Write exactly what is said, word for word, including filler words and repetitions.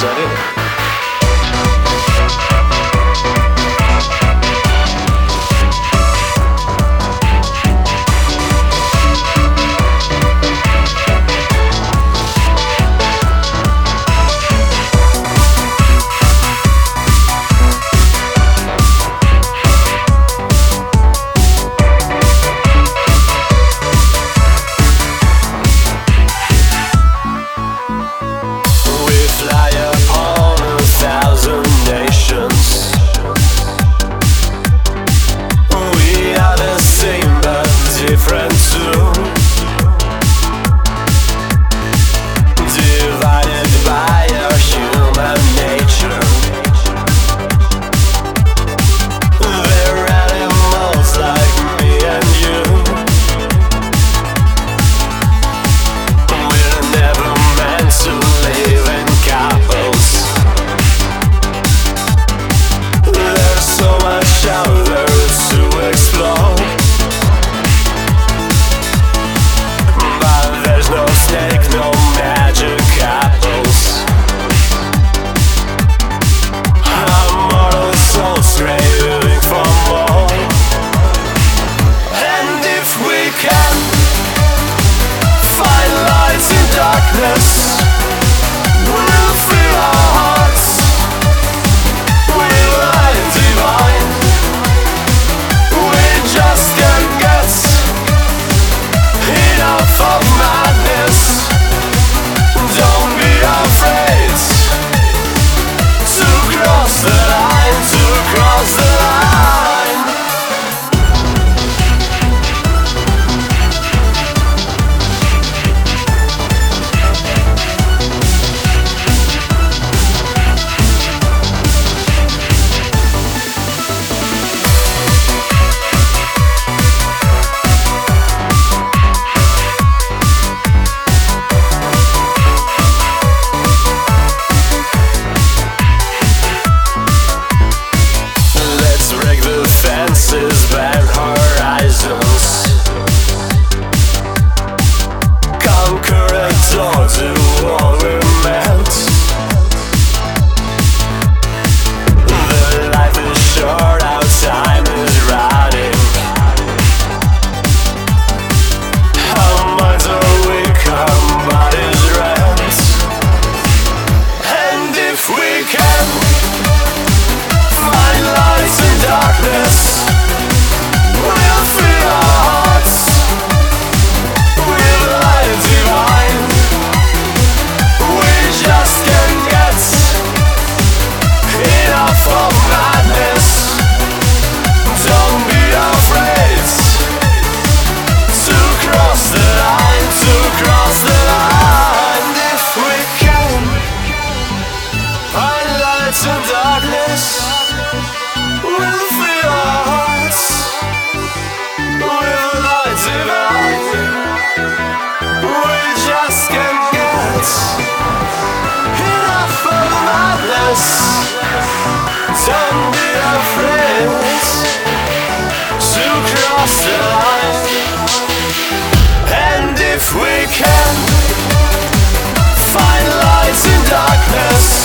set in. Different too, divided by our human nature. They're animals like me and you. We're never meant to live in couples. There's so much out there to explore. No snake, no magic apples. Our mortal souls craving for more. And if we can find lights in darkness, we'll fill our hearts with light divine. We just can't get enough of madness. Don't be afraid to cross the line, to cross the line. Fences, bare horizons, conquer a door to all we're meant. The life is short, our time is running. Our minds are weak, our bodies rent. And if we can find lights in darkness, we'll fill our hearts with light divine. We just can't get enough of madness. Don't be afraid to cross the line, to cross the line. If we can find lights in darkness, we'll fill our hearts with light divine. We just can't get enough of madness. Don't be afraid to cross the line. And if we can find lights in darkness,